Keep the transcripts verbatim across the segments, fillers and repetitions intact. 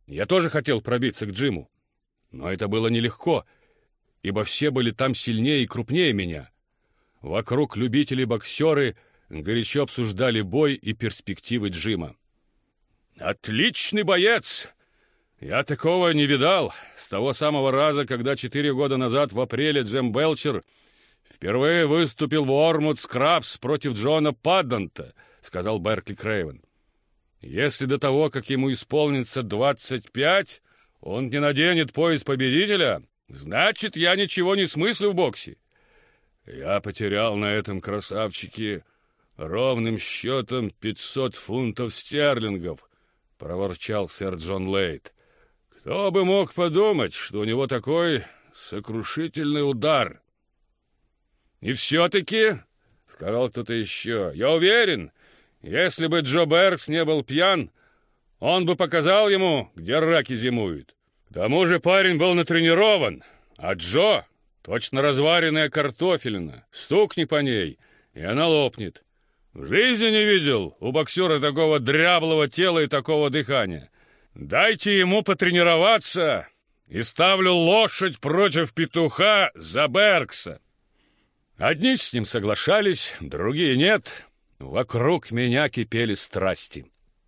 Я тоже хотел пробиться к Джиму, но это было нелегко, ибо все были там сильнее и крупнее меня. Вокруг любители-боксеры горячо обсуждали бой и перспективы Джима. «Отличный боец! Я такого не видал с того самого раза, когда четыре года назад в апреле Джем Белчер впервые выступил в Уормут Скрабс против Джона Паддонта», — сказал Беркли Крейвен. «Если до того, как ему исполнится двадцать пять, он не наденет пояс победителя, значит, я ничего не смыслю в боксе. Я потерял на этом красавчике ровным счетом пятьсот фунтов стерлингов», — проворчал сэр Джон Лейт. «Кто бы мог подумать, что у него такой сокрушительный удар?» «И все-таки, — сказал кто-то еще, — я уверен, если бы Джо Беркс не был пьян, он бы показал ему, где раки зимуют. К тому же парень был натренирован, а Джо — точно разваренная картофелина. Стукни по ней, и она лопнет. В жизни не видел у боксера такого дряблого тела и такого дыхания. Дайте ему потренироваться, и ставлю лошадь против петуха за Беркса». Одни с ним соглашались, другие нет. Вокруг меня кипели страсти.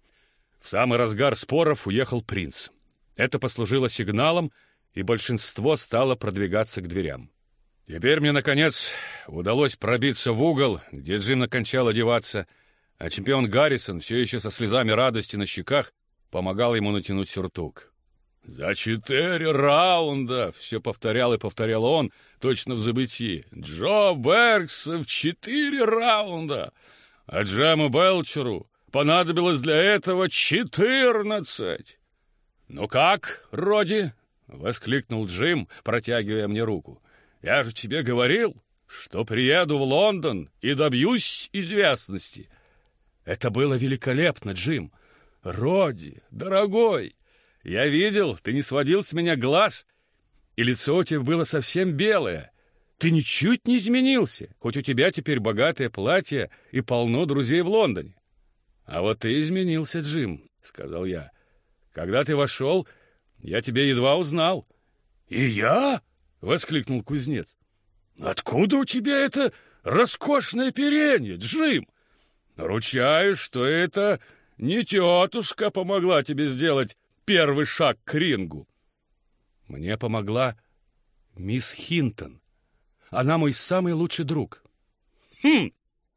В самый разгар споров уехал принц. Это послужило сигналом, и большинство стало продвигаться к дверям. Теперь мне, наконец, удалось пробиться в угол, где Джим окончал одеваться, а чемпион Гаррисон, все еще со слезами радости на щеках, помогал ему натянуть сюртук. «За четыре раунда!» — все повторял и повторял он, точно в забытии. «Джо Беркс в четыре раунда! А Джему Белчеру понадобилось для этого четырнадцать!» «Ну как, Роди?» — воскликнул Джим, протягивая мне руку. «Я же тебе говорил, что приеду в Лондон и добьюсь известности». «Это было великолепно, Джим! Роди, дорогой! Я видел, ты не сводил с меня глаз, и лицо у тебя было совсем белое. Ты ничуть не изменился, хоть у тебя теперь богатое платье и полно друзей в Лондоне». «А вот ты изменился, Джим», — сказал я. «Когда ты вошел, я тебя едва узнал». «И я?» — воскликнул кузнец. «Откуда у тебя это роскошное оперение, Джим? Ручаюсь, что это не тетушка помогла тебе сделать первый шаг к рингу». «Мне помогла мисс Хинтон. Она мой самый лучший друг». «Хм,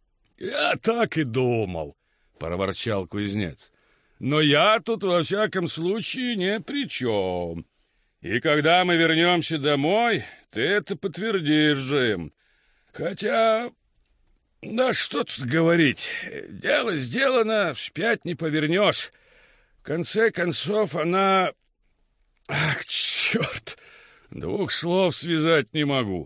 я так и думал», — проворчал кузнец. «Но я тут, во всяком случае, ни при чем. И когда мы вернемся домой, ты это подтвердишь, Джим. Хотя, да что тут говорить, дело сделано, вспять не повернешь. В конце концов, она... Ах, черт! Двух слов связать не могу».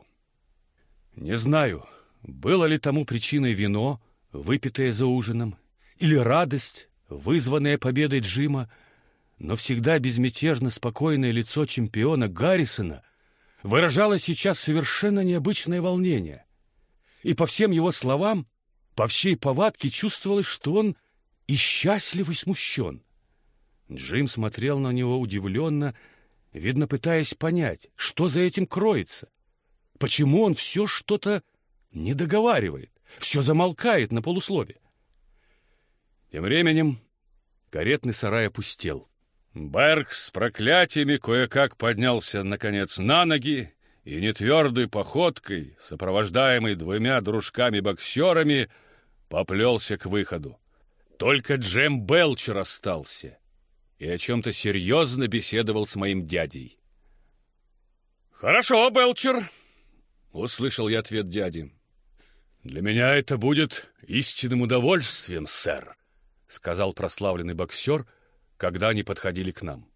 Не знаю, было ли тому причиной вино, выпитое за ужином, или радость, вызванная победой Джима, но всегда безмятежно спокойное лицо чемпиона Гаррисона выражало сейчас совершенно необычное волнение. И по всем его словам, по всей повадке чувствовалось, что он и счастлив, и смущен. Джим смотрел на него удивленно, видно, пытаясь понять, что за этим кроется. Почему он все что-то не договаривает, все замолкает на полуслове. Тем временем каретный сарай опустел. Беркс с проклятиями кое-как поднялся, наконец, на ноги и нетвердой походкой, сопровождаемый двумя дружками-боксерами, поплелся к выходу. Только Джем Белчер остался и о чем-то серьезно беседовал с моим дядей. «Хорошо, Белчер», — услышал я ответ дяди. «Для меня это будет истинным удовольствием, сэр», — сказал прославленный боксер, когда они подходили к нам.